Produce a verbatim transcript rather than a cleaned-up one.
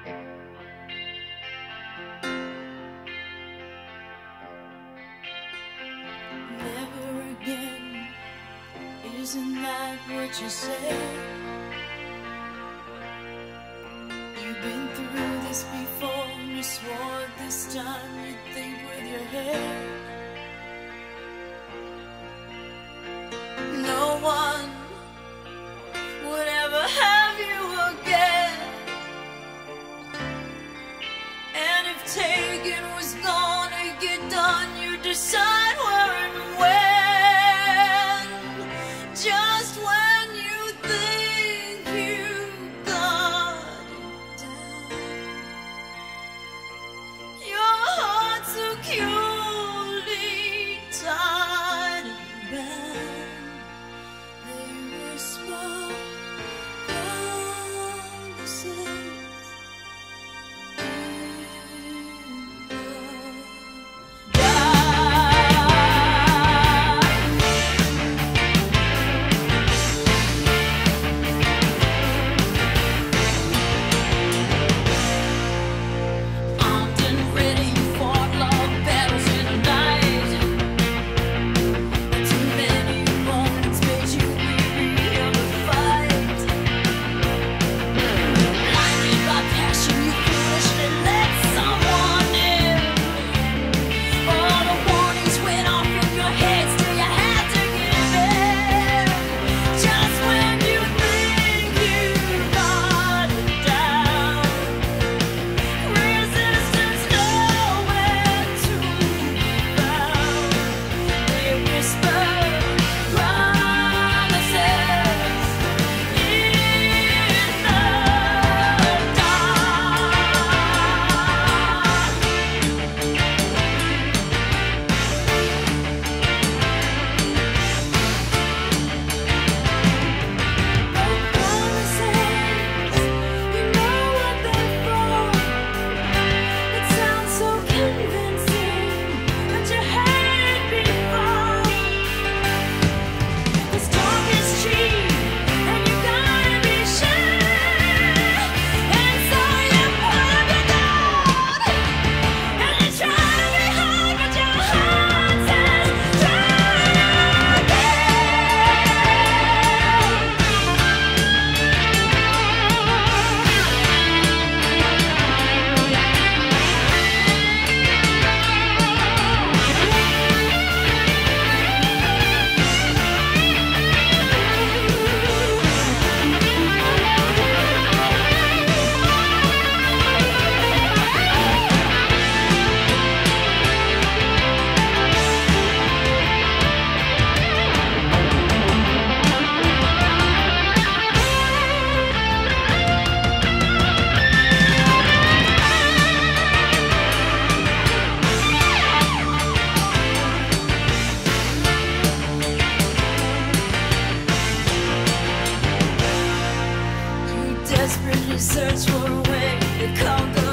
Never again, isn't that what you said? You've been through this before, you swore this time you'd think with your head. No one would ever have you again, and if taken was gonna get done, you decide where and when. Just when you think you got it down, your heart's securely tied and bound. They whisper promises in the desperately search for a way to conquer